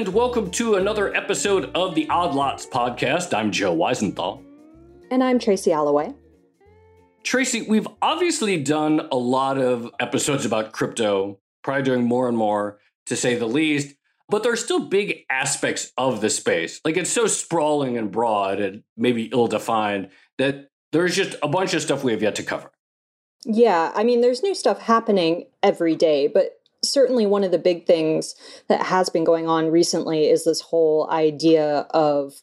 and welcome to another episode of the Odd Lots podcast. I'm Joe Weisenthal. And I'm Tracy Alloway. Tracy, we've obviously done a lot of episodes about crypto, probably doing more and more, to say the least, but there are still big aspects of the space. Like, it's so sprawling and broad and maybe ill-defined that there's just a bunch of stuff we have yet to cover. Yeah, I mean, there's new stuff happening every day, but certainly one of the big things that has been going on recently is this whole idea of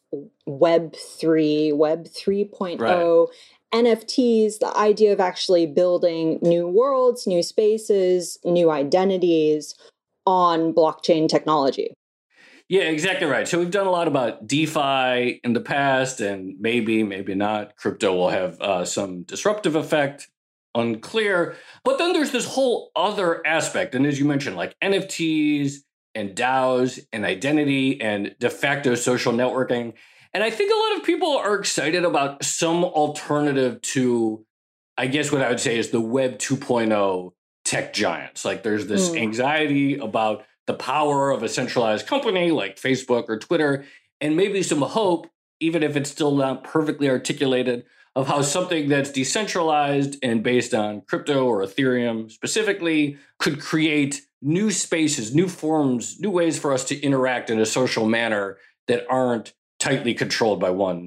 Web3, Web 3.0, Right. NFTs, the idea of actually building new worlds, new spaces, new identities on blockchain technology. Yeah, exactly right. So we've done a lot about DeFi in the past, and maybe not. Crypto will have some disruptive effect. Unclear. But then there's this whole other aspect. And as you mentioned, like NFTs and DAOs and identity and de facto social networking. And I think a lot of people are excited about some alternative to, I guess what I would say is the Web 2.0 tech giants. Like, there's this anxiety about the power of a centralized company like Facebook or Twitter, and maybe some hope, even if it's still not perfectly articulated, of how something that's decentralized and based on crypto or Ethereum specifically could create new spaces, new forms, new ways for us to interact in a social manner that aren't tightly controlled by one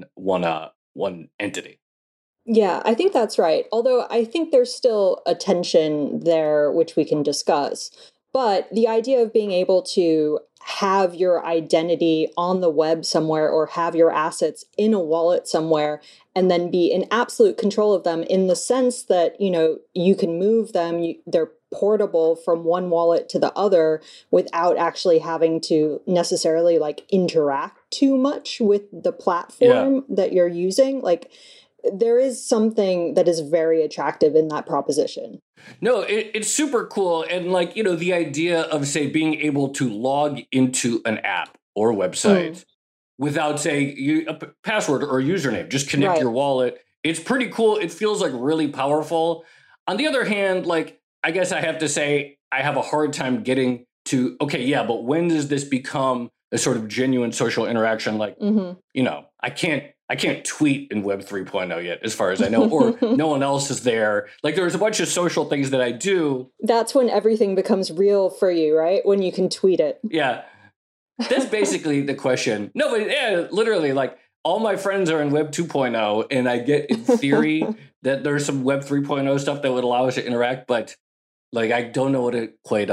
entity. Yeah, I think that's right. Although I think there's still a tension there, which we can discuss. But the idea of being able to have your identity on the web somewhere or have your assets in a wallet somewhere and then be in absolute control of them in the sense that, you know, you can move them, they're portable from one wallet to the other without actually having to necessarily like interact too much with the platform that you're using. Like, there is something that is very attractive in that proposition. No, it's super cool. And like, you know, the idea of, say, being able to log into an app or website without, say, a password or a username, just connect your wallet. It's pretty cool. It feels like really powerful. On the other hand, like, I guess I have to say I have a hard time getting to, okay, yeah, but when does this become a sort of genuine social interaction? Like, you know, I can't tweet in Web 3.0 yet, as far as I know, or no one else is there. Like, there's a bunch of social things that I do. That's when everything becomes real for you, right? When you can tweet it. Yeah. That's basically the question. No, but yeah, literally, like, all my friends are in Web 2.0, and I get, in theory, that there's some Web 3.0 stuff that would allow us to interact, but like, I don't know what it quite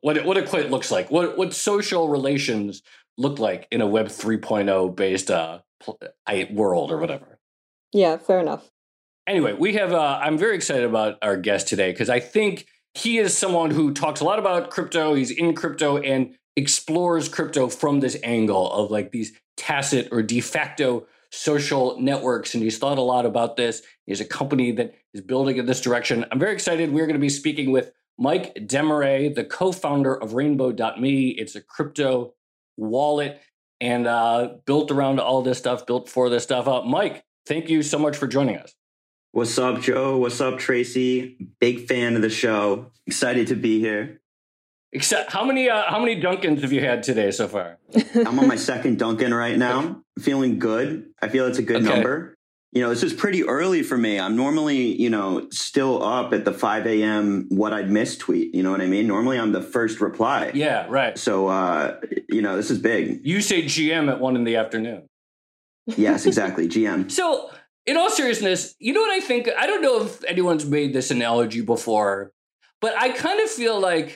looks like. What social relations look like in a Web 3.0 based world or whatever. Yeah, fair enough. Anyway, we have, I'm very excited about our guest today because I think he is someone who talks a lot about crypto. He's in crypto and explores crypto from this angle of like these tacit or de facto social networks. And he's thought a lot about this. He has a company that is building in this direction. I'm very excited. We're going to be speaking with Mike Desmarais, the co-founder of Rainbow.me. It's a crypto wallet and built around all this stuff, built for this stuff. Mike, thank you so much for joining us. What's up, Joe? What's up, Tracy? Big fan of the show. Excited to be here. How many Dunkins have you had today so far? I'm on my second Dunkin' right now. Feeling good. I feel it's a good number. You know, this is pretty early for me. I'm normally, you know, still up at the 5 a.m. what I'd miss tweet. You know what I mean? Normally I'm the first reply. Yeah, right. So, you know, this is big. You say GM at 1 p.m. Yes, exactly. GM. So in all seriousness, you know what I think? I don't know if anyone's made this analogy before, but I kind of feel like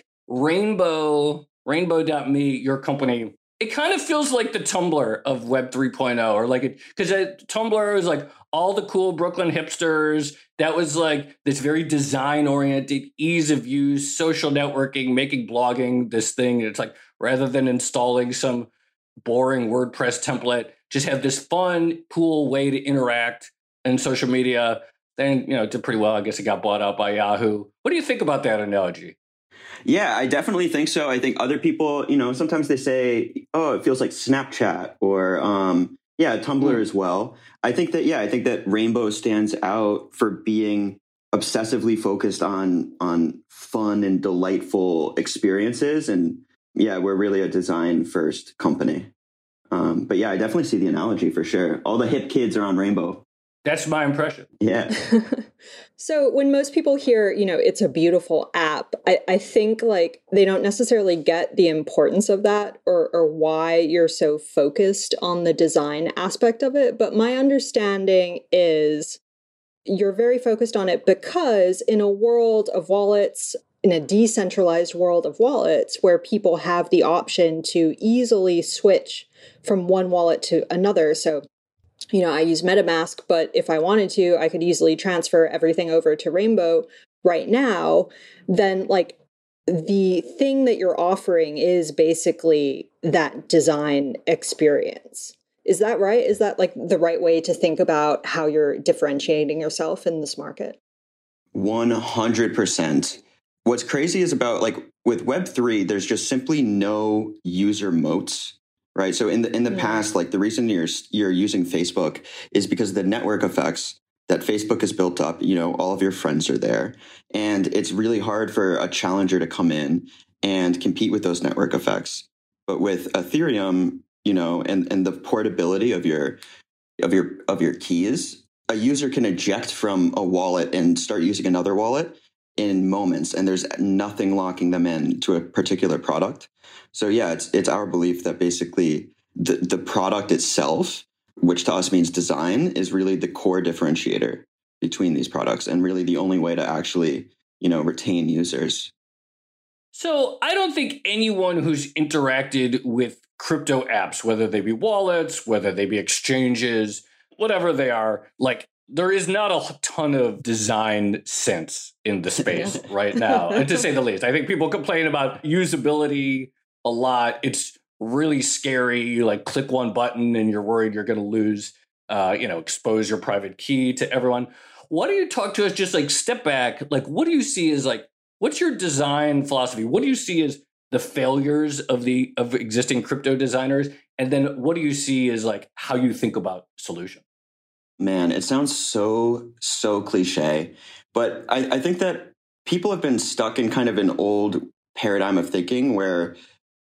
Rainbow.me, your company, it kind of feels like the Tumblr of Web 3.0, or like it, because Tumblr is like all the cool Brooklyn hipsters. That was like this very design oriented, ease of use, social networking, making blogging this thing. It's like, rather than installing some boring WordPress template, just have this fun, cool way to interact in social media. Then, you know, it did pretty well. I guess it got bought out by Yahoo. What do you think about that analogy? Yeah, I definitely think so. I think other people, you know, sometimes they say, oh, it feels like Snapchat or, Tumblr as well. I think that Rainbow stands out for being obsessively focused on fun and delightful experiences. And Yeah, we're really a design first company. But yeah, I definitely see the analogy for sure. All the hip kids are on Rainbow. That's my impression. Yeah. So when most people hear, it's a beautiful app, I think like they don't necessarily get the importance of that or why you're so focused on the design aspect of it. But my understanding is you're very focused on it because in a world of wallets, in a decentralized world of wallets where people have the option to easily switch from one wallet to another. So I use MetaMask, but if I wanted to, I could easily transfer everything over to Rainbow right now. Then, like, the thing that you're offering is basically that design experience. Is that right? Is that like the right way to think about how you're differentiating yourself in this market? 100%. What's crazy is about like with Web3, there's just simply no user moats. Right. So in the past, like the reason you're using Facebook is because of the network effects that Facebook has built up. All of your friends are there, and it's really hard for a challenger to come in and compete with those network effects. But with Ethereum, and the portability of your keys, a user can eject from a wallet and start using another wallet in moments, and there's nothing locking them in to a particular product. So yeah, it's our belief that basically the product itself, which to us means design, is really the core differentiator between these products and really the only way to actually, retain users. So I don't think anyone who's interacted with crypto apps, whether they be wallets, whether they be exchanges, whatever they are, like there is not a ton of design sense in the space right now, and to say the least. I think people complain about usability a lot. It's really scary. You like click one button and you're worried you're going to lose, expose your private key to everyone. Why don't you talk to us, just like step back, like what do you see as like, what's your design philosophy? What do you see as the failures of existing crypto designers? And then what do you see as like how you think about solution? Man, it sounds so cliche, but I think that people have been stuck in kind of an old paradigm of thinking where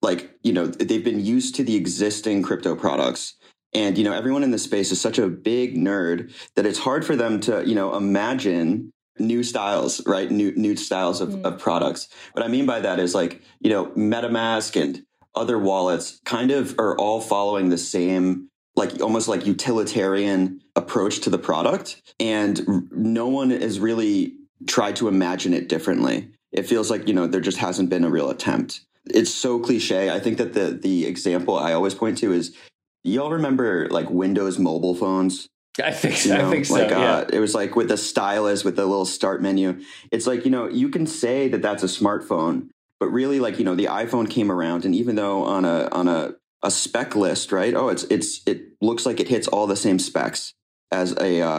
they've been used to the existing crypto products. And, everyone in this space is such a big nerd that it's hard for them to, imagine new styles, right? New styles of products. What I mean by that is like, MetaMask and other wallets kind of are all following the same, like almost like utilitarian approach to the product. And no one has really tried to imagine it differently. It feels like, there just hasn't been a real attempt. It's so cliche. I think that the example I always point to is, y'all remember like Windows mobile phones? I think so. Yeah. It was like with the stylus, with the little start menu. It's like, you can say that that's a smartphone, but really like, the iPhone came around, and even though on a spec list, right? Oh, it looks like it hits all the same specs as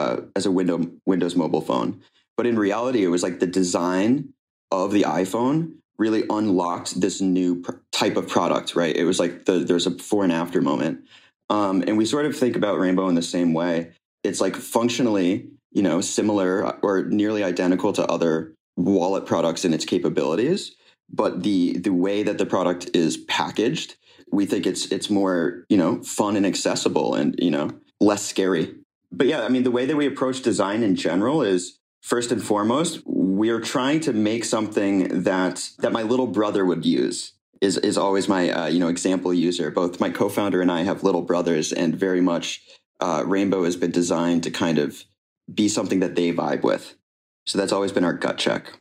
a Windows mobile phone. But in reality, it was like the design of the iPhone really unlocked this new type of product, right? It was like there's a before and after moment. And we sort of think about Rainbow in the same way. It's like functionally, similar or nearly identical to other wallet products in its capabilities. But the way that the product is packaged, we think it's more, fun and accessible and, less scary. But yeah, I mean, the way that we approach design in general is, first and foremost, we are trying to make something that my little brother would use. Is always my example user. Both my co-founder and I have little brothers, and very much Rainbow has been designed to kind of be something that they vibe with. So that's always been our gut check.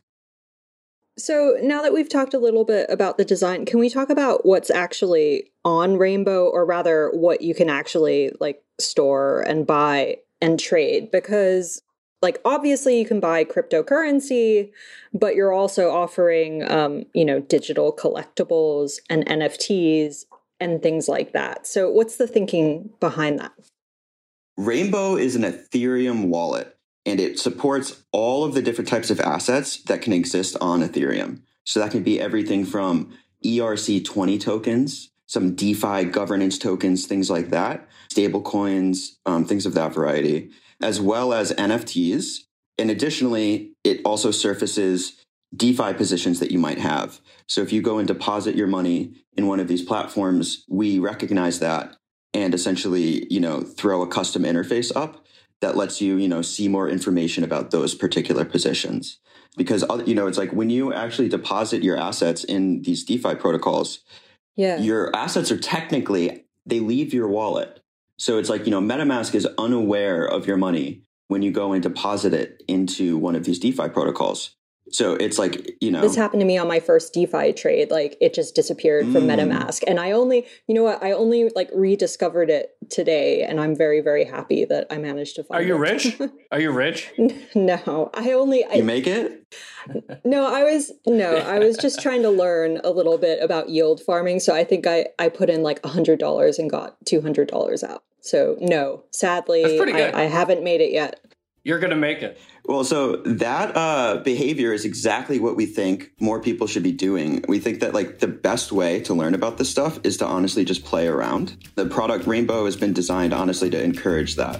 So now that we've talked a little bit about the design, can we talk about what's actually on Rainbow, or rather what you can actually like store and buy and trade? Because like, obviously you can buy cryptocurrency, but you're also offering, digital collectibles and NFTs and things like that. So what's the thinking behind that? Rainbow is an Ethereum wallet, and it supports all of the different types of assets that can exist on Ethereum. So that can be everything from ERC20 tokens, some DeFi governance tokens, things like that, stable coins, things of that variety, as well as NFTs. And additionally, it also surfaces DeFi positions that you might have. So if you go and deposit your money in one of these platforms, we recognize that and essentially, throw a custom interface up that lets you, see more information about those particular positions. Because, it's like when you actually deposit your assets in these DeFi protocols, your assets are technically, they leave your wallet. So it's like, MetaMask is unaware of your money when you go and deposit it into one of these DeFi protocols. So it's like, This happened to me on my first DeFi trade. Like it just disappeared from MetaMask. And I only like rediscovered it today. And I'm very, very happy that I managed to find it. Are you rich? Are you rich? No, You make it? No, I was just trying to learn a little bit about yield farming. So I think I put in like $100 and got $200 out. So no, sadly, I haven't made it yet. You're going to make it. Well, so that behavior is exactly what we think more people should be doing. We think that like the best way to learn about this stuff is to honestly just play around. The product Rainbow has been designed honestly to encourage that.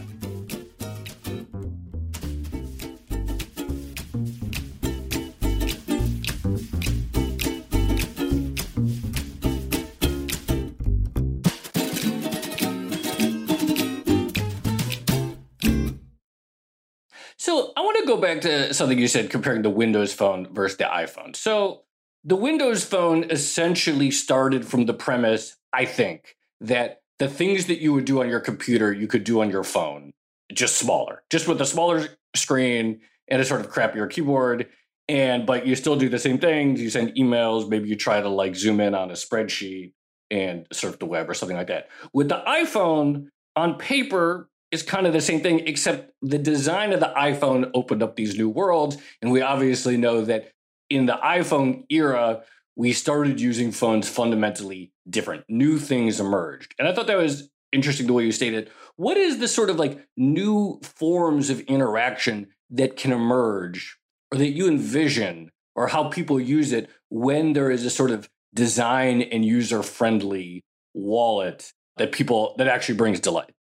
So I want to go back to something you said comparing the Windows Phone versus the iPhone. So the Windows Phone essentially started from the premise, I think, that the things that you would do on your computer, you could do on your phone, just smaller, just with a smaller screen and a sort of crappier keyboard. But you still do the same things. You send emails. Maybe you try to like zoom in on a spreadsheet and surf the web or something like that. With the iPhone, on paper, is kind of the same thing, except the design of the iPhone opened up these new worlds. And we obviously know that in the iPhone era, we started using phones fundamentally different. New things emerged. And I thought that was interesting the way you stated. What is the sort of like new forms of interaction that can emerge or that you envision or how people use it when there is a sort of design and user-friendly wallet that actually brings delight?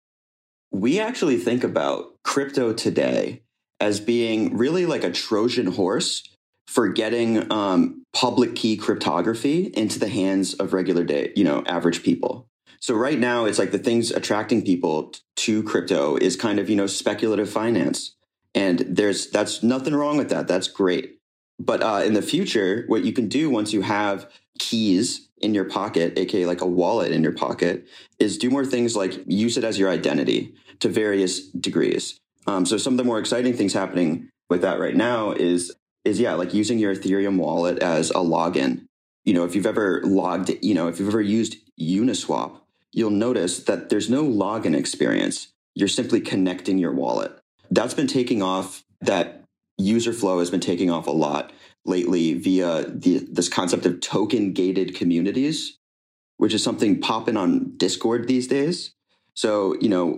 We actually think about crypto today as being really like a Trojan horse for getting public key cryptography into the hands of regular day, average people. So right now, it's like the things attracting people to crypto is kind of, speculative finance. And that's nothing wrong with that. That's great. But in the future, what you can do once you have keys in your pocket, aka like a wallet in your pocket, is do more things like use it as your identity to various degrees. So some of the more exciting things happening with that right now is like using your Ethereum wallet as a login. If you've ever if you've ever used Uniswap, you'll notice that there's no login experience. You're simply connecting your wallet. That's been taking off. That user flow has been taking off a lot lately via this concept of token gated communities, which is something popping on Discord these days. So,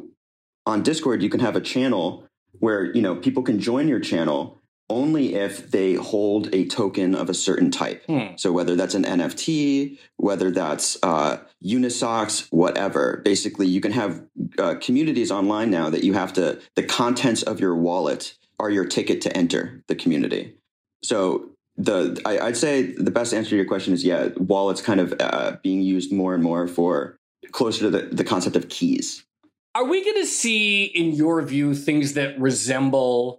on Discord, you can have a channel where, people can join your channel only if they hold a token of a certain type. So whether that's an NFT, whether that's Unisocks, whatever, basically you can have communities online now that you have the contents of your wallet are your ticket to enter the community. So I'd say the best answer to your question is, wallets kind of being used more and more for closer to the concept of keys. Are we going to see, in your view, things that resemble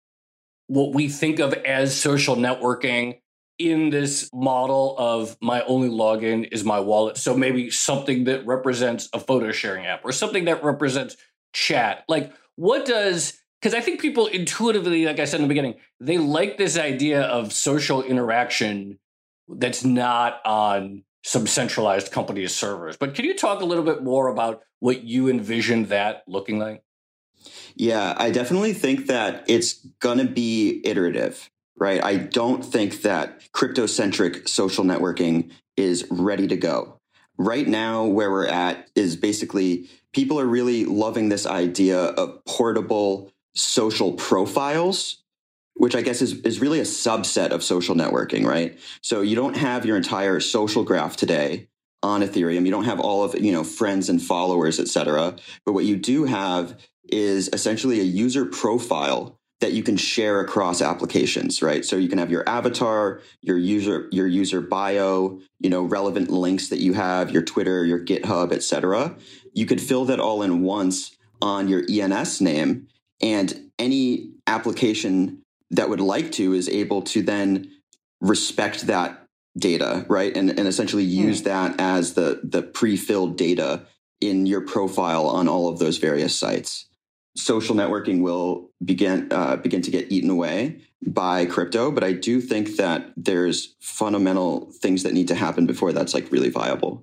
what we think of as social networking in this model of my only login is my wallet? So maybe something that represents a photo sharing app or something that represents chat. Like because I think people intuitively, like I said in the beginning, they like this idea of social interaction that's not on some centralized company's servers. But can you talk a little bit more about what you envision that looking like? Yeah, I definitely think that it's going to be iterative, right? I don't think that crypto-centric social networking is ready to go. Right now, where we're at is basically people are really loving this idea of portable social profiles, which I guess is really a subset of social networking, right? So you don't have your entire social graph today on Ethereum. You don't have all of, friends and followers, et cetera. But what you do have is essentially a user profile that you can share across applications, right? So you can have your avatar, your user bio, relevant links that you have, your Twitter, your GitHub, etc. You could fill that all in once on your ENS name, and any application that would like to is able to then respect that data, right? And essentially use that as the pre-filled data in your profile on all of those various sites. Social networking will begin to get eaten away by crypto, but I do think that there's fundamental things that need to happen before that's like really viable.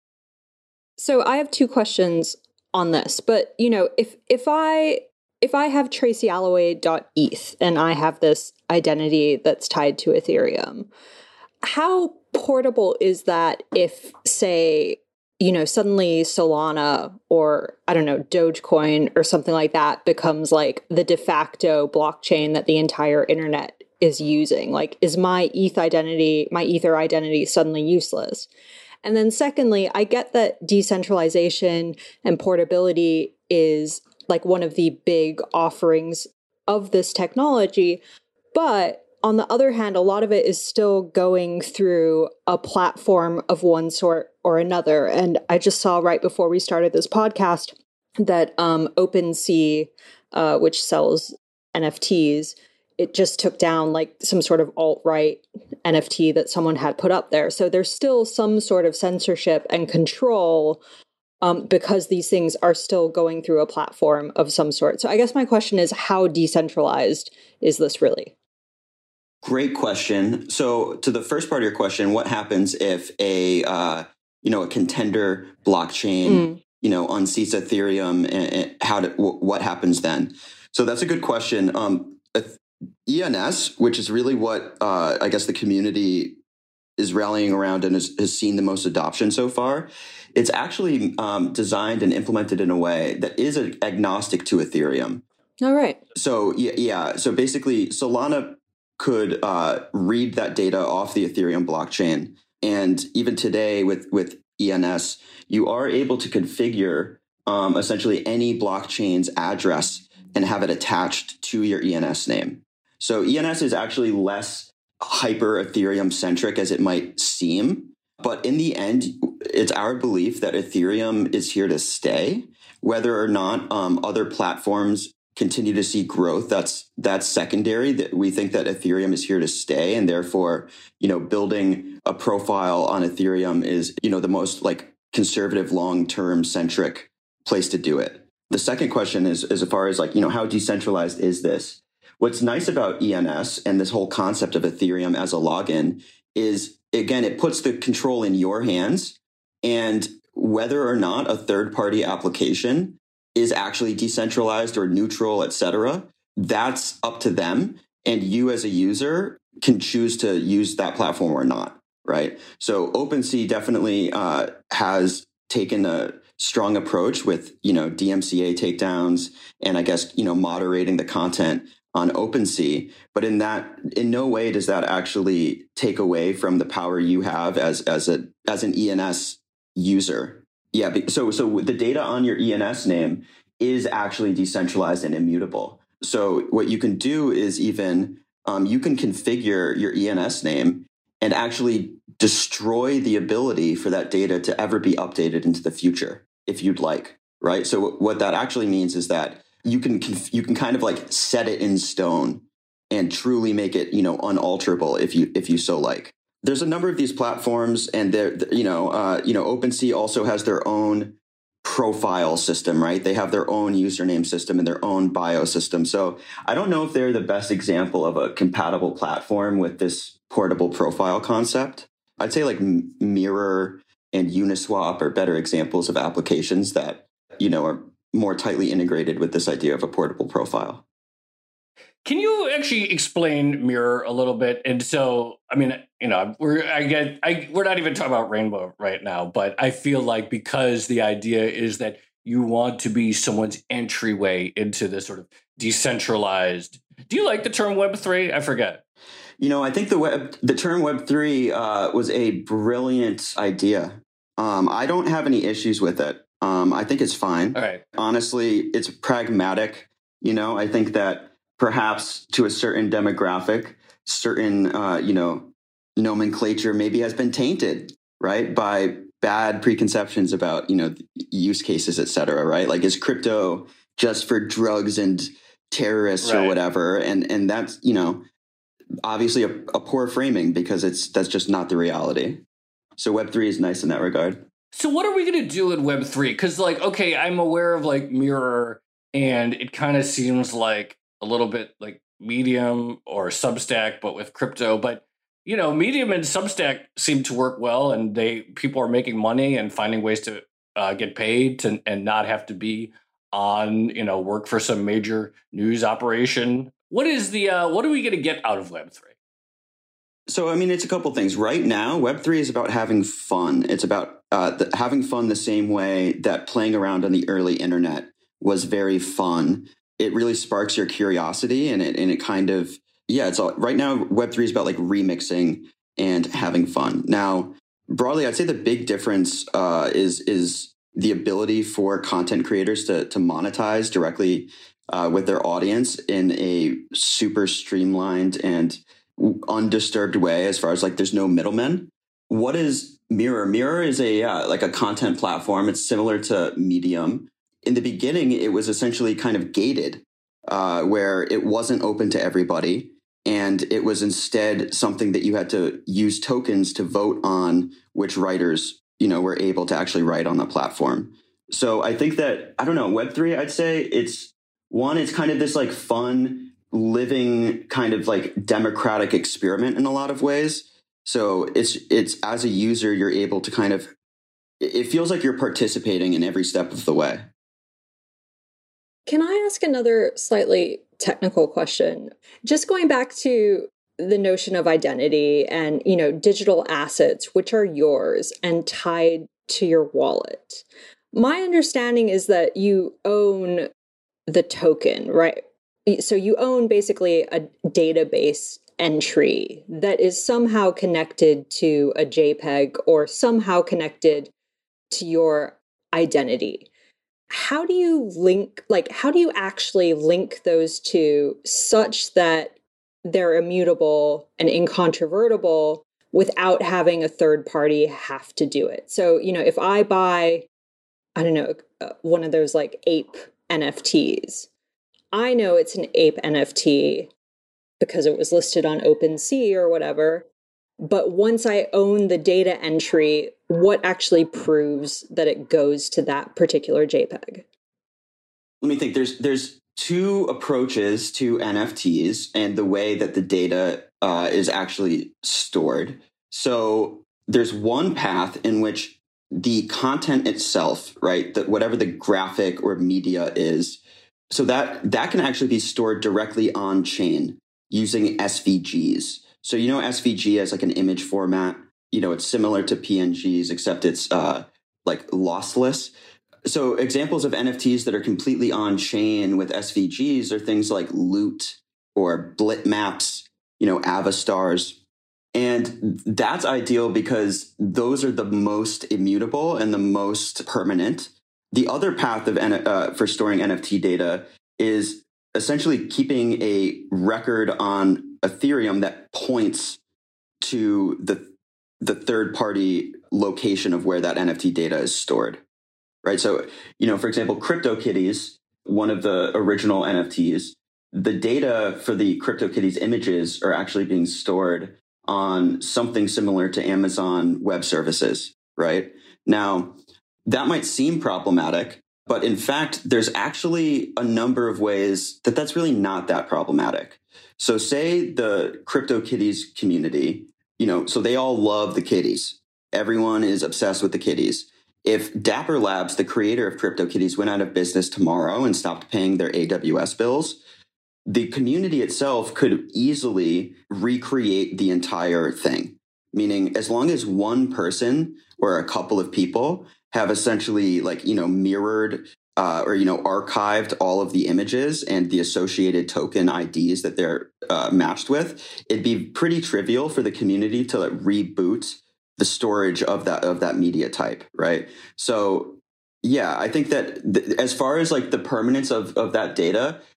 So I have two questions on this, but if I have tracyalloway.eth and I have this identity that's tied to Ethereum, how portable is that if, say, suddenly Solana or, I don't know, Dogecoin or something like that becomes like the de facto blockchain that the entire internet is using? Like, is my Ether identity suddenly useless? And then secondly, I get that decentralization and portability is like one of the big offerings of this technology, but on the other hand, a lot of it is still going through a platform of one sort or another. And I just saw right before we started this podcast that OpenSea, which sells NFTs, it just took down like some sort of alt-right NFT that someone had put up there. So there's still some sort of censorship and control because these things are still going through a platform of some sort. So I guess my question is, how decentralized is this really? Great question. So to the first part of your question, what happens if a contender blockchain, unseats Ethereum, and what happens then? So that's a good question. ENS, which is really what I guess the community is rallying around and has seen the most adoption so far. It's actually designed and implemented in a way that is agnostic to Ethereum. All right. So yeah. So basically, Solana could read that data off the Ethereum blockchain. And even today with ENS, you are able to configure essentially any blockchain's address and have it attached to your ENS name. So ENS is actually less hyper Ethereum centric as it might seem. But in the end, it's our belief that Ethereum is here to stay. Whether or not other platforms continue to see growth, that's secondary. That we think that Ethereum is here to stay, and therefore, building a profile on Ethereum is, the most like conservative, long-term centric place to do it. The second question is as far as like, how decentralized is this? What's nice about ENS and this whole concept of Ethereum as a login is, again, it puts the control in your hands, and whether or not a third-party application is actually decentralized or neutral, et cetera, that's up to them. And you as a user can choose to use that platform or not, right? So OpenSea definitely has taken a strong approach with, DMCA takedowns and I guess, moderating the content on OpenSea. But in no way does that actually take away from the power you have as an ENS user. Yeah, so the data on your ENS name is actually decentralized and immutable. So what you can do is even you can configure your ENS name and actually destroy the ability for that data to ever be updated into the future if you'd like, right? So what that actually means is that you can kind of like set it in stone and truly make it, unalterable if you so like. There's a number of these platforms, and OpenSea also has their own profile system, right? They have their own username system and their own bio system. So I don't know if they're the best example of a compatible platform with this portable profile concept. I'd say like Mirror and Uniswap are better examples of applications that, are more tightly integrated with this idea of a portable profile. Can you actually explain Mirror a little bit? And so, I mean, we're not even talking about Rainbow right now, but I feel like because the idea is that you want to be someone's entryway into this sort of decentralized. Do you like the term Web3? I forget. I think the term Web3 was a brilliant idea. I don't have any issues with it. I think it's fine. All right. Honestly, it's pragmatic. I think that perhaps to a certain demographic, certain, nomenclature maybe has been tainted, right, by bad preconceptions about, use cases, et cetera, right? Like, is crypto just for drugs and terrorists or whatever? And that's, obviously a poor framing, because that's just not the reality. So Web3 is nice in that regard. So what are we going to do in Web3? Because, okay, I'm aware of Mirror, and it kind of seems like a little bit like Medium or Substack, but with crypto. But Medium and Substack seem to work well, and people are making money and finding ways to get paid and not have to be on work for some major news operation. What are we going to get out of Web3? So, it's a couple things. Right now, Web3 is about having fun. It's about having fun the same way that playing around on the early internet was very fun. It really sparks your curiosity, and it kind of, it's all right now. Web3 is about remixing and having fun. Now, broadly, I'd say the big difference is the ability for content creators to monetize directly with their audience in a super streamlined and undisturbed way, as far as there's no middlemen. What is Mirror? Mirror is a content platform. It's similar to Medium. In the beginning, it was essentially kind of gated, where it wasn't open to everybody. And it was instead something that you had to use tokens to vote on which writers, were able to actually write on the platform. So I think that, Web3, I'd say it's kind of this fun, living kind of democratic experiment in a lot of ways. So it's as a user, you're able to it feels like you're participating in every step of the way. Can I ask another slightly technical question? Just going back to the notion of identity and, digital assets, which are yours and tied to your wallet. My understanding is that you own the token, right? So you own basically a database entry that is somehow connected to a JPEG or somehow connected to your identity. How do you actually link those two such that they're immutable and incontrovertible without having a third party have to do it? So, if I buy, one of those ape NFTs, I know it's an ape NFT because it was listed on OpenSea or whatever. But once I own the data entry, what actually proves that it goes to that particular JPEG? Let me think. There's two approaches to NFTs and the way that the data is actually stored. So there's one path in which the content itself, right, that whatever the graphic or media is, so that can actually be stored directly on chain using SVGs. So, SVG as an image format, it's similar to PNGs, except it's lossless. So examples of NFTs that are completely on chain with SVGs are things like Loot or Blitmaps, Avastars. And that's ideal because those are the most immutable and the most permanent. The other path for storing NFT data is essentially keeping a record on Ethereum that points to the third-party location of where that NFT data is stored, right? So, for example, CryptoKitties, one of the original NFTs, the data for the CryptoKitties images are actually being stored on something similar to Amazon Web Services, right? Now, that might seem problematic, but in fact, there's actually a number of ways that that's really not that problematic. So say the CryptoKitties community, so they all love the kitties. Everyone is obsessed with the kitties. If Dapper Labs, the creator of CryptoKitties, went out of business tomorrow and stopped paying their AWS bills, the community itself could easily recreate the entire thing. Meaning, as long as one person or a couple of people have essentially mirrored or archived all of the images and the associated token IDs that they're matched with, it'd be pretty trivial for the community to reboot the storage of that media type, right? So yeah, I think that as far as the permanence of that data,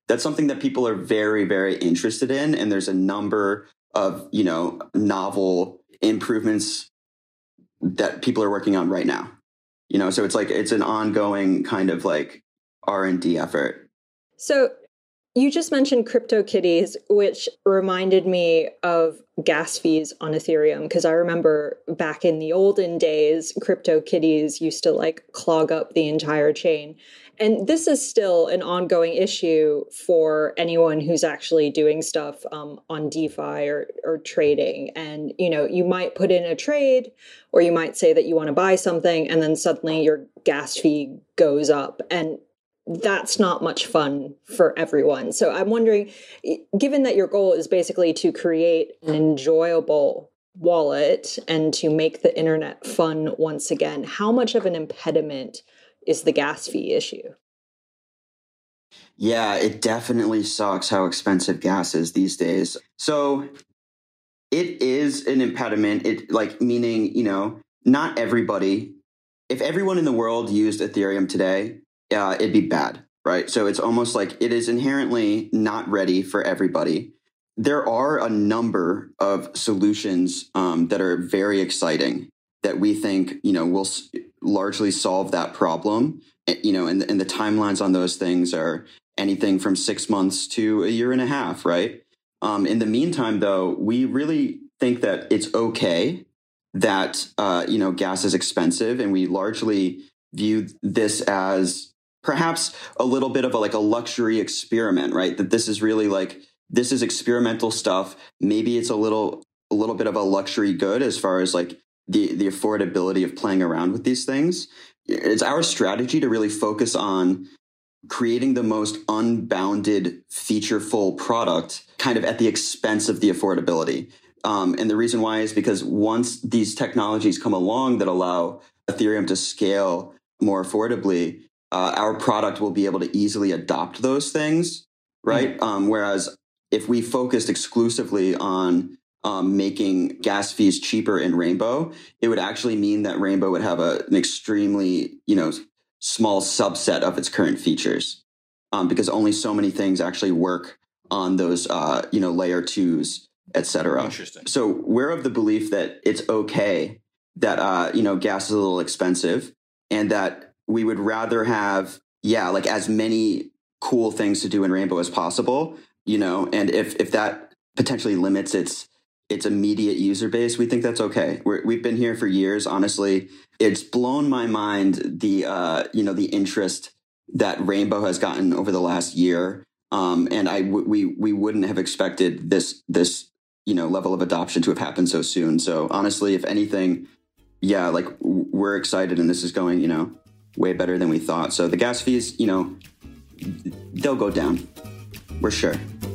that's something that people are very, very interested in. And there's a number of, novel improvements that people are working on right now. So it's an ongoing kind of like R&D effort. So you just mentioned CryptoKitties, which reminded me of gas fees on Ethereum, because I remember back in the olden days, CryptoKitties used to like clog up the entire chain. And this is still an ongoing issue for anyone who's actually doing stuff on DeFi or trading. And, you might put in a trade, or you might say that you want to buy something, and then suddenly your gas fee goes up. And that's not much fun for everyone. So I'm wondering, given that your goal is basically to create an enjoyable wallet and to make the internet fun once again, how much of an impediment is the gas fee issue? Yeah, it definitely sucks how expensive gas is these days. So it is an impediment. Meaning, not everybody, if everyone in the world used Ethereum today, it'd be bad, right? So it's almost like it is inherently not ready for everybody. There are a number of solutions that are very exciting that we think, will largely solve that problem. And the timelines on those things are anything from 6 months to a year and a half, right? In the meantime, though, we really think that it's okay that, gas is expensive, and we largely view this as perhaps a little bit of a luxury experiment, right? That this is really this is experimental stuff. Maybe it's a little bit of a luxury good as far as the affordability of playing around with these things. It's our strategy to really focus on creating the most unbounded, featureful product kind of at the expense of the affordability. And the reason why is because once these technologies come along that allow Ethereum to scale more affordably, our product will be able to easily adopt those things, right? Whereas if we focused exclusively on making gas fees cheaper in Rainbow, it would actually mean that Rainbow would have an extremely, small subset of its current features, because only so many things actually work on those, layer twos, et cetera. Interesting. So we're of the belief that it's okay that, gas is a little expensive, and that we would rather have, as many cool things to do in Rainbow as possible, and if that potentially limits its immediate user base, we think that's okay. We've been here for years. Honestly, it's blown my mind the interest that Rainbow has gotten over the last year, and we wouldn't have expected this level of adoption to have happened so soon. So honestly, if anything, we're excited, and this is going way better than we thought. So the gas fees, they'll go down. We're sure.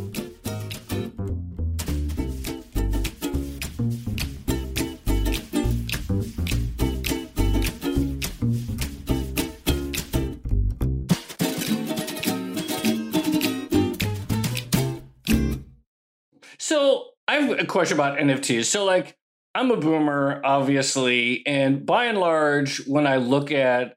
So I have a question about NFTs. So I'm a boomer, obviously, and by and large, when I look at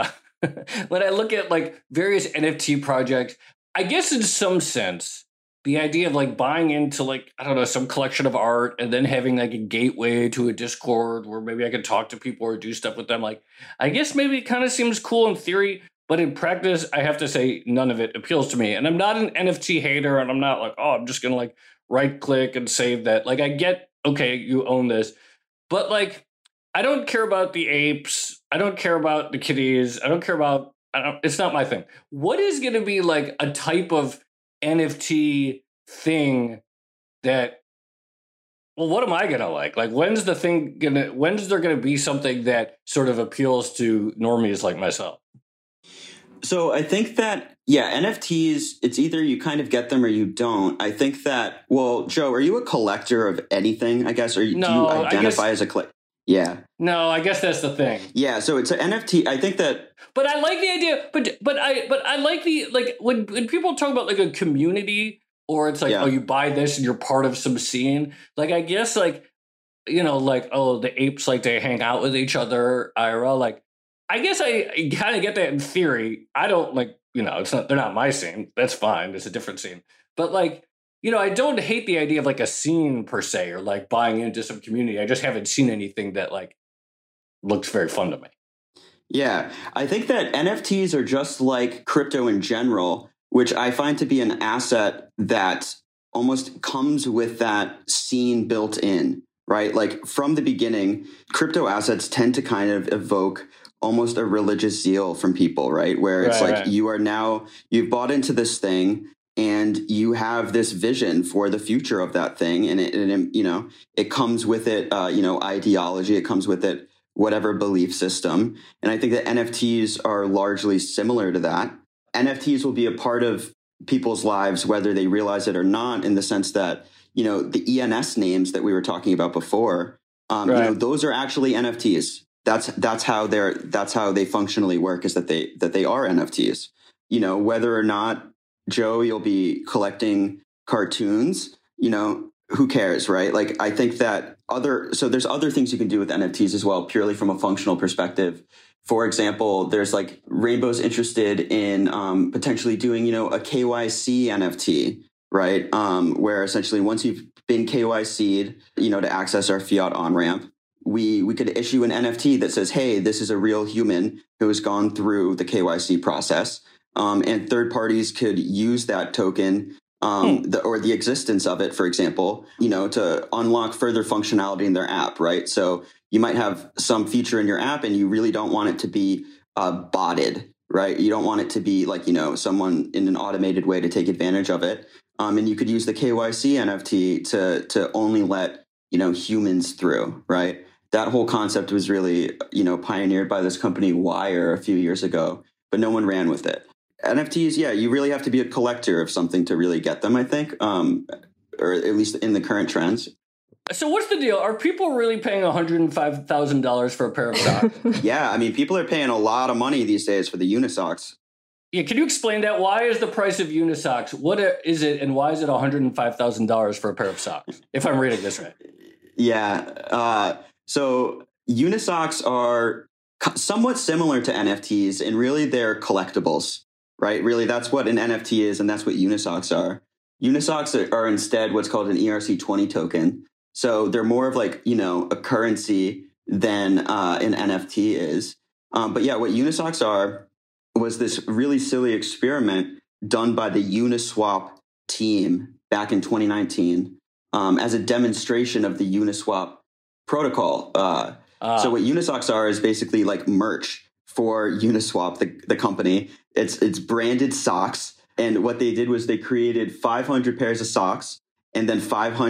various NFT projects, I guess in some sense, the idea of buying into some collection of art and then having a gateway to a Discord where maybe I can talk to people or do stuff with them, I guess maybe it kind of seems cool in theory, but in practice, I have to say none of it appeals to me. And I'm not an NFT hater, and I'm not I'm just gonna right click and save that. I get, okay, you own this, but I don't care about the apes. I don't care about the kitties. It's not my thing. What is going to be a type of NFT thing that, what am I going to like? When's there going to be something that sort of appeals to normies like myself? So I think that, NFTs, it's either you kind of get them or you don't. I think that, well, Joe, are you a collector of anything, I guess? Or do you identify as a collector? Yeah. No, I guess that's the thing. Yeah, so it's an NFT. I think that. But I like the idea. But I like the when people talk about a community, or it's oh, you buy this and you're part of some scene. I guess the apes they hang out with each other, IRL. I guess I kind of get that in theory. I don't they're not my scene. That's fine. It's a different scene. But like, I don't hate the idea of like a scene per se, or like buying into some community. I just haven't seen anything that like looks very fun to me. Yeah, I think that NFTs are just like crypto in general, which I find to be an asset that almost comes with that scene built in, right? Like from the beginning, crypto assets tend to kind of evoke almost a religious zeal from people, right? Where it's you've bought into this thing and you have this vision for the future of that thing. And it comes with it, ideology, it comes with it, whatever belief system. And I think that NFTs are largely similar to that. NFTs will be a part of people's lives, whether they realize it or not, in the sense that, the ENS names that we were talking about before, those are actually NFTs. That's how they functionally work, is that they are NFTs. Whether or not, Joe, you'll be collecting cartoons, who cares, right? Like, I think that there's other things you can do with NFTs as well, purely from a functional perspective. For example, there's like Rainbow's interested in potentially doing, a KYC NFT, right? Where essentially once you've been KYC'd, to access our fiat on-ramp, we could issue an NFT that says, hey, this is a real human who has gone through the KYC process. And third parties could use that token or the existence of it, for example, to unlock further functionality in their app, right? So you might have some feature in your app and you really don't want it to be botted, right? You don't want it to be like, someone in an automated way to take advantage of it. And you could use the KYC NFT to only let, humans through, right? That whole concept was really, pioneered by this company Wire a few years ago, but no one ran with it. NFTs, yeah, you really have to be a collector of something to really get them, I think, or at least in the current trends. So what's the deal? Are people really paying $105,000 for a pair of socks? Yeah, I mean, people are paying a lot of money these days for the unisocks. Yeah, can you explain that? Why is the price of unisocks, what is it, and why is it $105,000 for a pair of socks, if I'm reading this right? Yeah, so unisocks are somewhat similar to NFTs, and really they're collectibles. Right? Really, that's what an NFT is, and that's what unisocks are. Unisocks are instead what's called an ERC20 token. So they're more of like, a currency than an NFT is. But yeah, what unisocks are was this really silly experiment done by the Uniswap team back in 2019 as a demonstration of the Uniswap protocol. So what unisocks are is basically like merch for Uniswap, the company. It's branded socks. And what they did was they created 500 pairs of socks and then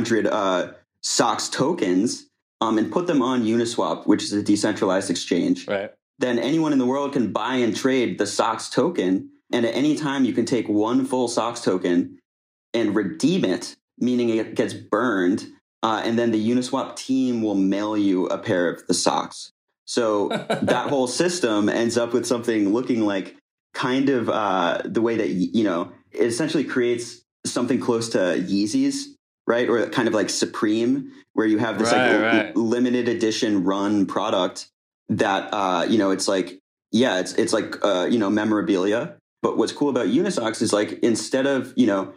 500 socks tokens and put them on Uniswap, which is a decentralized exchange. Right. Then anyone in the world can buy and trade the socks token. And at any time you can take one full socks token and redeem it, meaning it gets burned. And then the Uniswap team will mail you a pair of the socks. So that whole system ends up with something looking like kind of the way that, it essentially creates something close to Yeezys, right? Or kind of like Supreme, where you have this limited edition run product that, it's like, yeah, it's like, memorabilia. But what's cool about unisocks is like, instead of,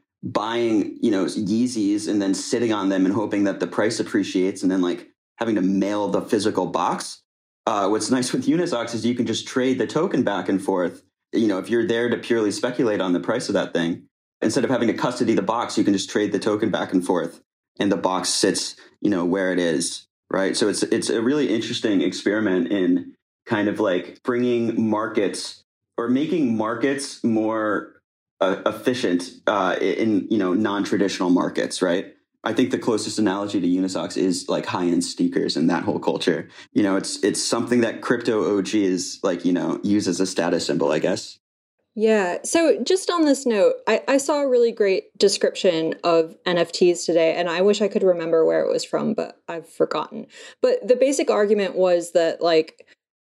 buying, Yeezys and then sitting on them and hoping that the price appreciates and then like having to mail the physical box, what's nice with unisocks is you can just trade the token back and forth. If you're there to purely speculate on the price of that thing, instead of having to custody the box, you can just trade the token back and forth and the box sits, where it is. Right. So it's a really interesting experiment in kind of like bringing markets or making markets more efficient in, non-traditional markets. Right. I think the closest analogy to unisocks is like high-end sneakers and that whole culture. It's something that crypto OGs like, use as a status symbol, I guess. Yeah. So just on this note, I saw a really great description of NFTs today, and I wish I could remember where it was from, but I've forgotten. But the basic argument was that like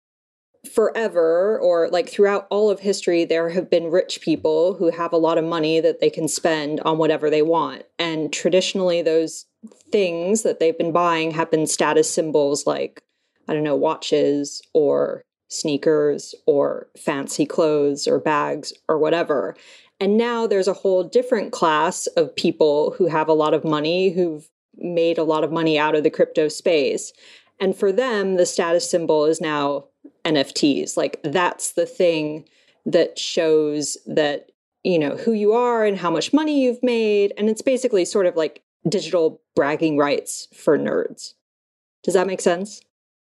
forever, or like throughout all of history, there have been rich people who have a lot of money that they can spend on whatever they want. And traditionally, those things that they've been buying have been status symbols like, I don't know, watches or sneakers or fancy clothes or bags or whatever. And now there's a whole different class of people who have a lot of money, who've made a lot of money out of the crypto space. And for them, the status symbol is now NFTs. Like, that's the thing that shows that, you know, who you are and how much money you've made. And it's basically sort of like digital bragging rights for nerds. Does that make sense?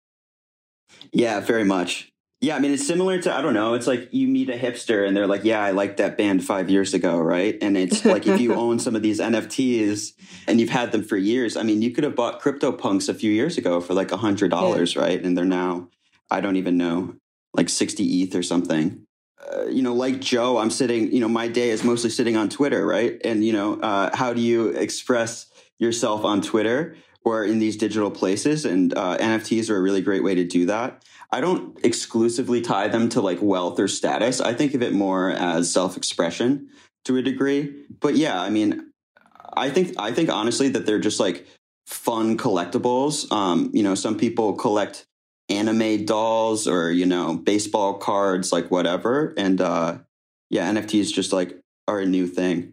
Yeah, very much. Yeah, I mean, it's similar to, I don't know, it's like you meet a hipster and they're like, yeah, I liked that band 5 years ago, right? And it's like, if you own some of these NFTs and you've had them for years, I mean, you could have bought CryptoPunks a few years ago for like $100, right? And they're now, I don't even know, like 60 ETH or something. You know, like Joe, I'm sitting, you know, my day is mostly sitting on Twitter, right? And, you know, how do you express yourself on Twitter or in these digital places? And NFTs are a really great way to do that. I don't exclusively tie them to like wealth or status. I think of it more as self-expression to a degree. But yeah, I mean, I think honestly that they're just like fun collectibles. You know, some people collect anime dolls or, you know, baseball cards, like whatever. And yeah, NFTs just like are a new thing.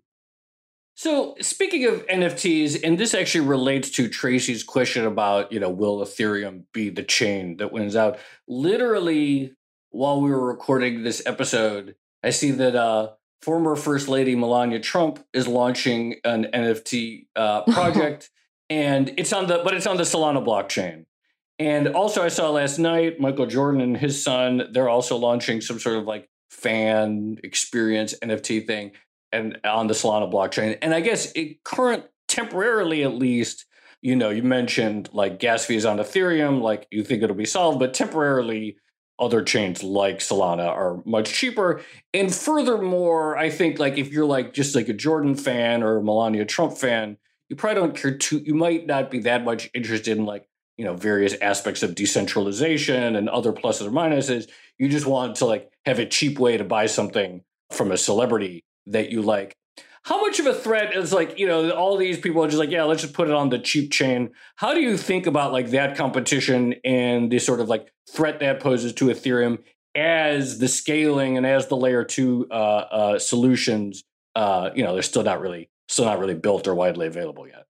So speaking of NFTs, and this actually relates to Tracy's question about, you know, will Ethereum be the chain that wins out? Literally, while we were recording this episode, I see that former First Lady Melania Trump is launching an NFT project, and it's on the Solana blockchain. And also, I saw last night Michael Jordan and his son, they're also launching some sort of like fan experience NFT thing, and on the Solana blockchain. And I guess temporarily at least, you know, you mentioned like gas fees on Ethereum, like you think it'll be solved, but temporarily other chains like Solana are much cheaper. And furthermore, I think like if you're like just like a Jordan fan or a Melania Trump fan, you probably don't care you might not be that much interested in like, you know, various aspects of decentralization and other pluses or minuses. You just want to like have a cheap way to buy something from a celebrity that you like. How much of a threat is like, you know, all these people are just like, yeah, let's just put it on the cheap chain. How do you think about like that competition and the sort of like threat that poses to Ethereum as the scaling and as the layer 2 solutions, you know, they're still not really built or widely available yet?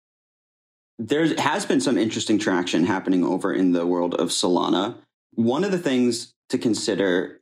There has been some interesting traction happening over in the world of Solana. One of the things to consider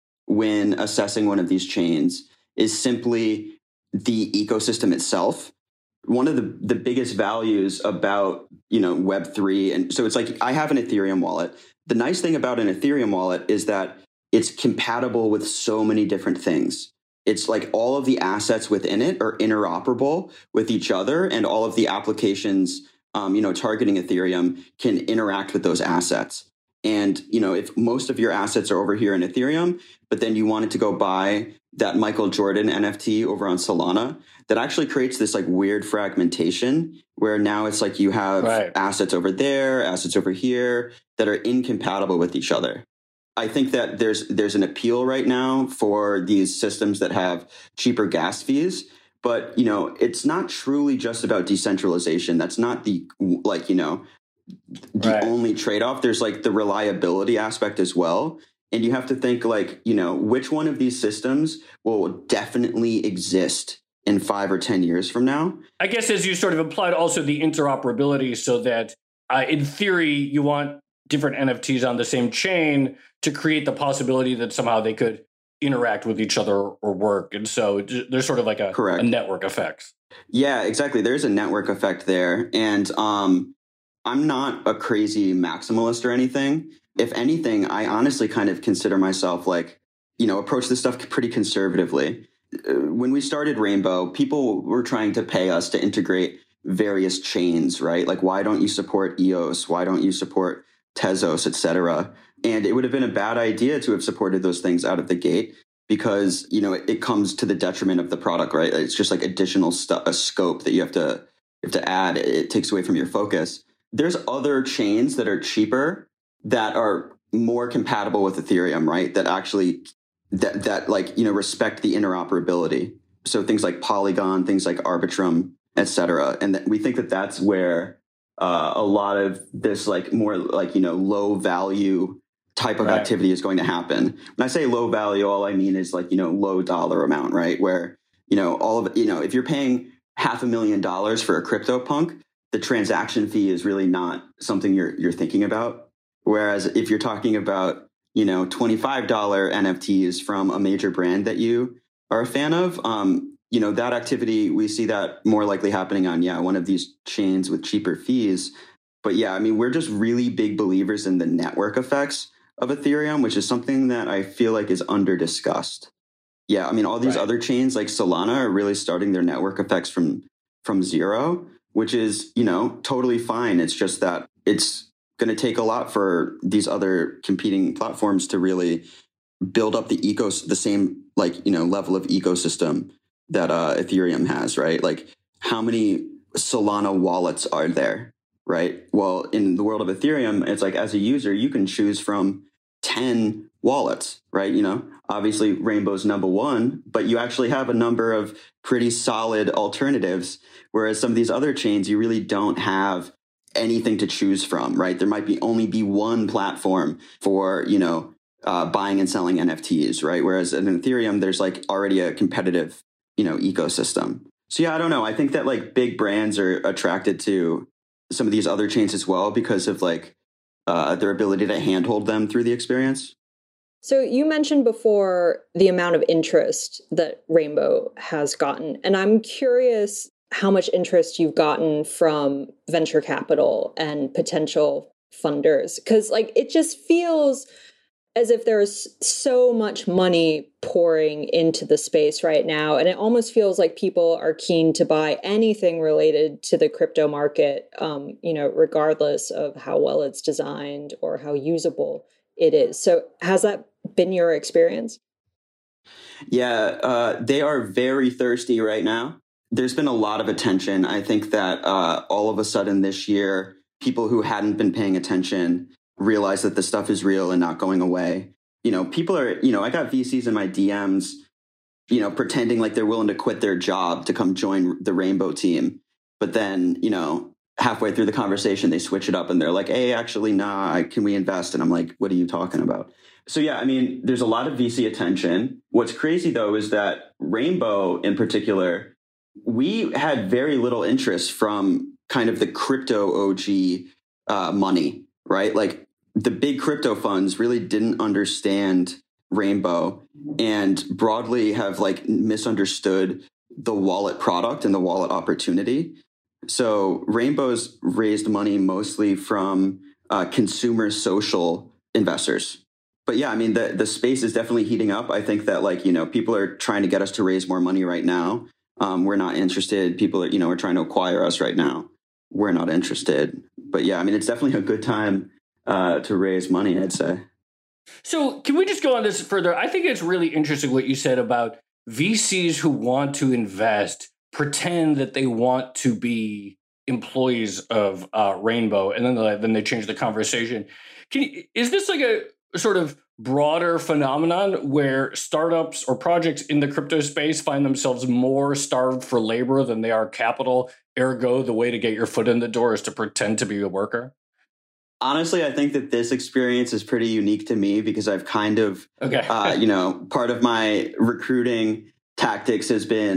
when assessing one of these chains is simply the ecosystem itself. One of the biggest values about, you know, Web3, and so it's like I have an Ethereum wallet. The nice thing about an Ethereum wallet is that it's compatible with so many different things. It's like all of the assets within it are interoperable with each other, and all of the applications, you know, targeting Ethereum can interact with those assets. And, you know, if most of your assets are over here in Ethereum, but then you wanted to go buy that Michael Jordan NFT over on Solana, that actually creates this like weird fragmentation where now it's like you have assets over there, assets over here that are incompatible with each other. I think that there's an appeal right now for these systems that have cheaper gas fees, but, you know, it's not truly just about decentralization. That's not the, like, you know, the only trade-off. There's like the reliability aspect as well. And you have to think like, you know, which one of these systems will definitely exist in 5 or 10 years from now? I guess as you sort of implied, also the interoperability, so that in theory, you want different NFTs on the same chain to create the possibility that somehow they could interact with each other or work. And so there's sort of like a network effect. Yeah, exactly. There's a network effect there. And I'm not a crazy maximalist or anything. If anything, I honestly kind of consider myself like, you know, approach this stuff pretty conservatively. When we started Rainbow, people were trying to pay us to integrate various chains, right? Like, why don't you support EOS? Why don't you support Tezos, et cetera? And it would have been a bad idea to have supported those things out of the gate because, you know, it comes to the detriment of the product, right? It's just like additional a scope that you have to add. It takes away from your focus. There's other chains that are cheaper that are more compatible with Ethereum, right? That actually that like, you know, respect the interoperability. So things like Polygon, things like Arbitrum, et cetera. And we think that that's where a lot of this like more like, you know, low value type of activity is going to happen. When I say low value, all I mean is like, low dollar amount, right? Where, all of it, if you're paying $500,000 for a CryptoPunk, the transaction fee is really not something you're thinking about. Whereas if you're talking about, $25 NFTs from a major brand that you are a fan of, that activity, we see that more likely happening on, one of these chains with cheaper fees. But yeah, I mean, we're just really big believers in the network effects of Ethereum, which is something that I feel like is under discussed. Yeah, I mean, all these other chains like Solana are really starting their network effects from zero, which is, totally fine. It's just that it's going to take a lot for these other competing platforms to really build up the same level of ecosystem that Ethereum has, right? Like, how many Solana wallets are there, right? Well, in the world of Ethereum, it's like, as a user, you can choose from 10 wallets, right? Obviously Rainbow's number one, but you actually have a number of pretty solid alternatives. Whereas some of these other chains, you really don't have anything to choose from, right? There might only be one platform for, buying and selling NFTs, right? Whereas in Ethereum, there's like already a competitive, ecosystem. So yeah, I don't know. I think that like big brands are attracted to some of these other chains as well because of like their ability to handhold them through the experience. So you mentioned before the amount of interest that Rainbow has gotten, and I'm curious how much interest you've gotten from venture capital and potential funders, because like it just feels as if there's so much money pouring into the space right now. And it almost feels like people are keen to buy anything related to the crypto market, regardless of how well it's designed or how usable it is. So has that been your experience? Yeah, they are very thirsty right now. There's been a lot of attention. I think that all of a sudden this year, people who hadn't been paying attention realize that the stuff is real and not going away. People are, I got VCs in my DMs, pretending like they're willing to quit their job to come join the Rainbow team. But then, halfway through the conversation, they switch it up and they're like, hey, actually, nah, can we invest? And I'm like, what are you talking about? So yeah, I mean, there's a lot of VC attention. What's crazy though, is that Rainbow in particular, we had very little interest from kind of the crypto OG money, right? Like the big crypto funds really didn't understand Rainbow and broadly have like misunderstood the wallet product and the wallet opportunity. So Rainbow's raised money mostly from consumer social investors. But yeah, I mean, the space is definitely heating up. I think that like, people are trying to get us to raise more money right now. We're not interested. People are trying to acquire us right now. We're not interested. But yeah, I mean, it's definitely a good time to raise money, I'd say. So can we just go on this further? I think it's really interesting what you said about VCs who want to invest pretend that they want to be employees of Rainbow, and then they change the conversation. Is this like a sort of broader phenomenon where startups or projects in the crypto space find themselves more starved for labor than they are capital? Ergo, the way to get your foot in the door is to pretend to be a worker? Honestly, I think that this experience is pretty unique to me because I've kind of, part of my recruiting tactics has been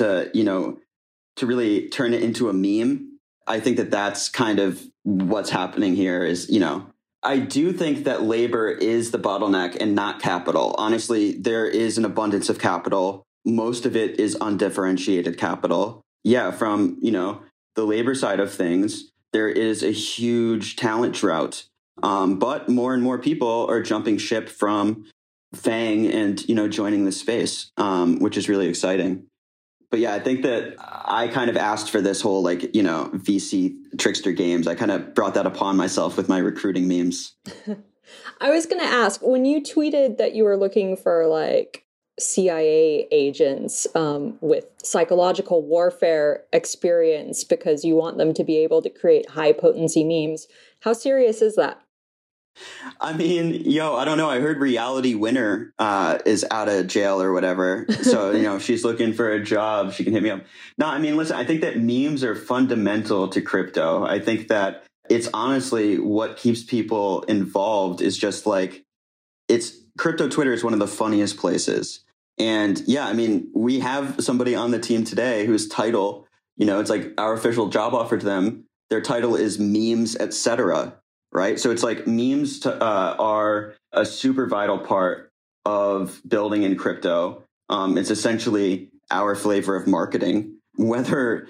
to really turn it into a meme. I think that that's kind of what's happening here is, I do think that labor is the bottleneck and not capital. Honestly, there is an abundance of capital. Most of it is undifferentiated capital. Yeah, from, the labor side of things, there is a huge talent drought. But more and more people are jumping ship from FANG and, joining the space, which is really exciting. But yeah, I think that I kind of asked for this whole VC trickster games. I kind of brought that upon myself with my recruiting memes. I was going to ask, when you tweeted that you were looking for CIA agents with psychological warfare experience because you want them to be able to create high potency memes, how serious is that? I mean, I don't know. I heard Reality Winner is out of jail or whatever. So, if she's looking for a job, she can hit me up. No, I mean, listen, I think that memes are fundamental to crypto. I think that it's honestly what keeps people involved is just like, it's crypto Twitter is one of the funniest places. And yeah, I mean, we have somebody on the team today whose title, it's like our official job offer to them. Their title is memes, etc. Right. So it's like memes are a super vital part of building in crypto. It's essentially our flavor of marketing. Whether,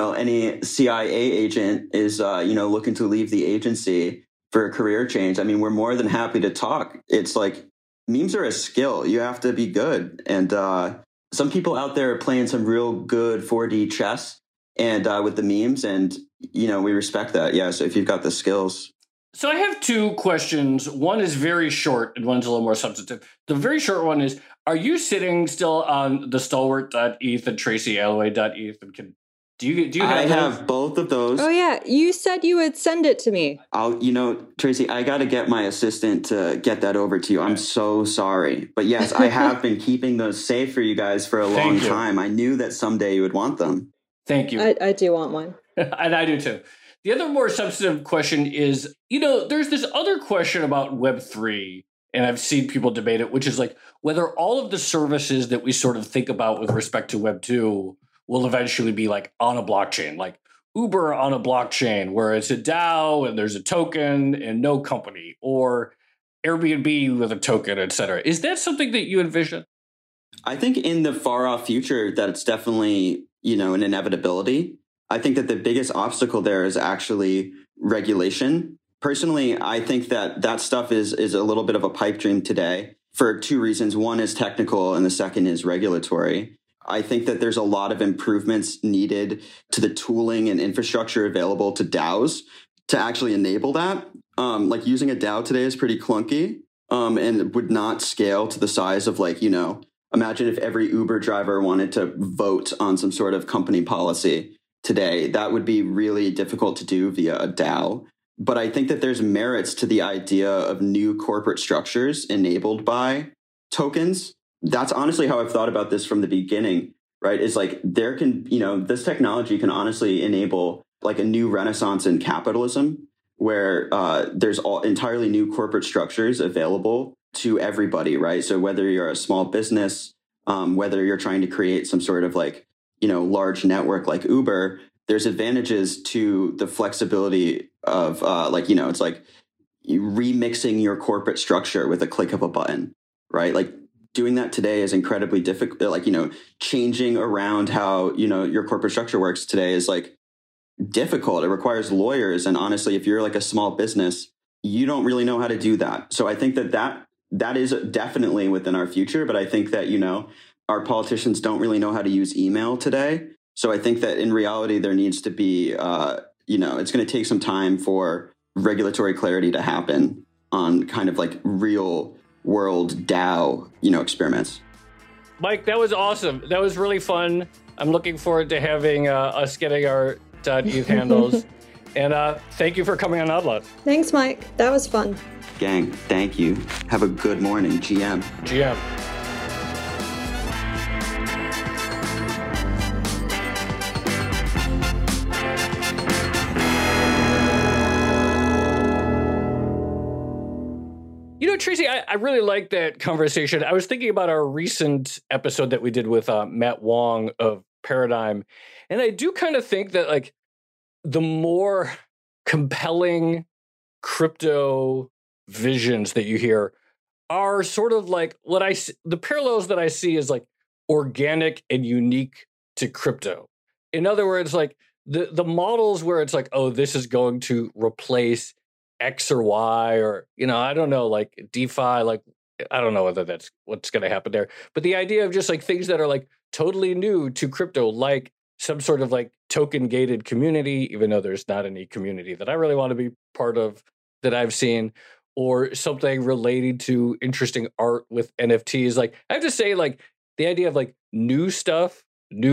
any CIA agent is, looking to leave the agency for a career change, I mean, we're more than happy to talk. It's like memes are a skill. You have to be good. And some people out there are playing some real good 4D chess and with the memes. And, we respect that. Yeah. So if you've got the skills. So I have two questions. One is very short and one's a little more substantive. The very short one is, are you sitting still on the stalwart.eth and tracyalloway.eth? And do you have I have both of those. Oh, yeah. You said you would send it to me. Tracy, I got to get my assistant to get that over to you. I'm so sorry. But yes, I have been keeping those safe for you guys for a long time. I knew that someday you would want them. Thank you. I do want one. And I do too. The other more substantive question is, there's this other question about Web3, and I've seen people debate it, which is like whether all of the services that we sort of think about with respect to Web2 will eventually be like on a blockchain, like Uber on a blockchain, where it's a DAO and there's a token and no company, or Airbnb with a token, et cetera. Is that something that you envision? I think in the far off future that it's definitely, an inevitability. I think that the biggest obstacle there is actually regulation. Personally, I think that stuff is a little bit of a pipe dream today for two reasons. One is technical and the second is regulatory. I think that there's a lot of improvements needed to the tooling and infrastructure available to DAOs to actually enable that. Like using a DAO today is pretty clunky and would not scale to the size of imagine if every Uber driver wanted to vote on some sort of company policy today. That would be really difficult to do via a DAO. But I think that there's merits to the idea of new corporate structures enabled by tokens. That's honestly how I've thought about this from the beginning, right? Is like there can, this technology can honestly enable like a new renaissance in capitalism where there's entirely new corporate structures available to everybody, right? So whether you're a small business, whether you're trying to create some sort of large network like Uber, there's advantages to the flexibility of it's like remixing your corporate structure with a click of a button, right? Like doing that today is incredibly difficult. Changing around how, your corporate structure works today is difficult. It requires lawyers. And honestly, if you're a small business, you don't really know how to do that. So I think that is definitely within our future. But I think that, our politicians don't really know how to use email today. So I think that in reality, there needs to be, it's going to take some time for regulatory clarity to happen on kind of real world DAO, experiments. Mike, that was awesome. That was really fun. I'm looking forward to having us getting our .eth handles. And thank you for coming on Oddlot. Thanks, Mike. That was fun. Gang, thank you. Have a good morning, GM. GM. Tracy, I really like that conversation. I was thinking about our recent episode that we did with Matt Wong of Paradigm. And I do kind of think that the more compelling crypto visions that you hear are sort of what I see, the parallels that I see is organic and unique to crypto. In other words, the models where it's this is going to replace X or Y or, I don't know, DeFi, I don't know whether that's what's going to happen there. But the idea of just things that are totally new to crypto, like some sort of token gated community, even though there's not any community that I really want to be part of that I've seen, or something related to interesting art with NFTs. I have to say, the idea of new stuff,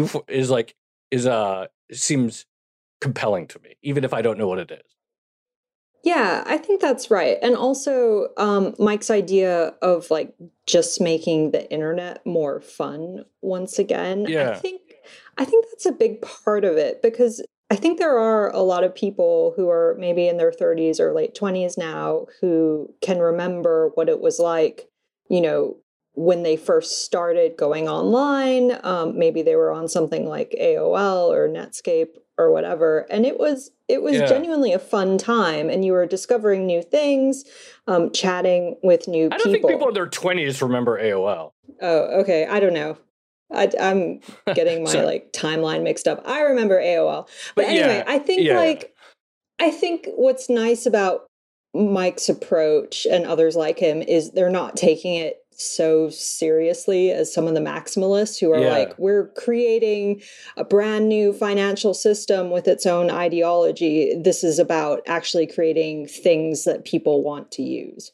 seems compelling to me, even if I don't know what it is. Yeah, I think that's right. And also Mike's idea of just making the internet more fun once again. Yeah. I think that's a big part of it because I think there are a lot of people who are maybe in their 30s or late 20s now who can remember what it was like, you know, when they first started going online. Maybe they were on something like AOL or Netscape or whatever. And it was genuinely a fun time. And you were discovering new things, chatting with new people. I don't think people in their 20s remember AOL. Oh, okay. I don't know. I'm getting my like timeline mixed up. I remember AOL. But anyway, I think what's nice about Mike's approach and others like him is they're not taking it so seriously as some of the maximalists who are like, we're creating a brand new financial system with its own ideology. This is about actually creating things that people want to use.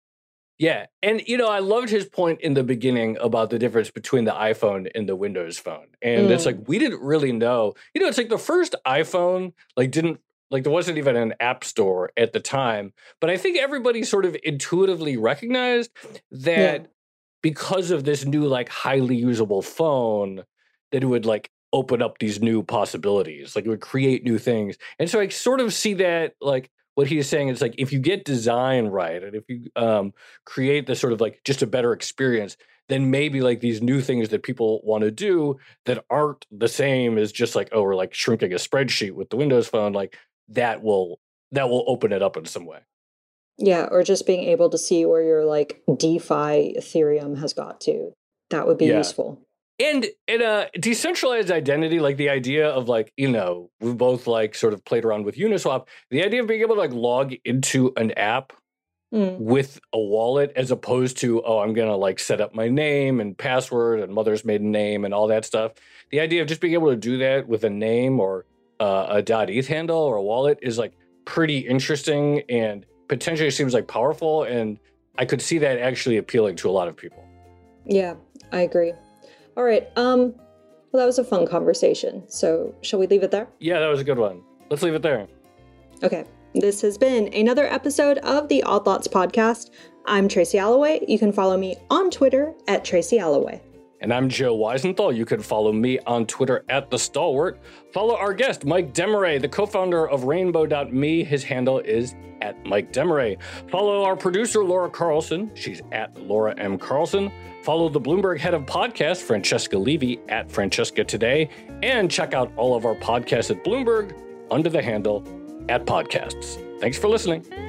Yeah. And, you know, I loved his point in the beginning about the difference between the iPhone and the Windows phone. And it's like, we didn't really know, you know, it's like the first iPhone, there wasn't even an app store at the time. But I think everybody sort of intuitively recognized that because of this new, like, highly usable phone, that it would, like, open up these new possibilities. Like, it would create new things. And so I sort of see that, like, what he's saying is like, if you get design right, and if you create this sort of like just a better experience, then maybe like these new things that people want to do that aren't the same as just like, oh, we're like shrinking a spreadsheet with the Windows phone, like that will open it up in some way. Yeah, or just being able to see where your like DeFi Ethereum has got to. That would be useful. And in a decentralized identity, like the idea of like, you know, we've both like sort of played around with Uniswap, the idea of being able to like log into an app with a wallet as opposed to, oh, I'm going to like set up my name and password and mother's maiden name and all that stuff. The idea of just being able to do that with a name or a .eth handle or a wallet is like pretty interesting and potentially seems like powerful. And I could see that actually appealing to a lot of people. Yeah, I agree. All right. Well, that was a fun conversation. So shall we leave it there? Yeah, that was a good one. Let's leave it there. Okay. This has been another episode of the Odd Lots podcast. I'm Tracy Alloway. You can follow me on Twitter at Tracy Alloway. And I'm Joe Weisenthal. You can follow me on Twitter at The Stalwart. Follow our guest, Mike Desmarais, the co-founder of Rainbow.me. His handle is at Mike Desmarais. Follow our producer, Laura Carlson. She's at Laura M. Carlson. Follow the Bloomberg head of podcast, Francesca Levy, at Francesca Today. And check out all of our podcasts at Bloomberg under the handle @podcasts. Thanks for listening.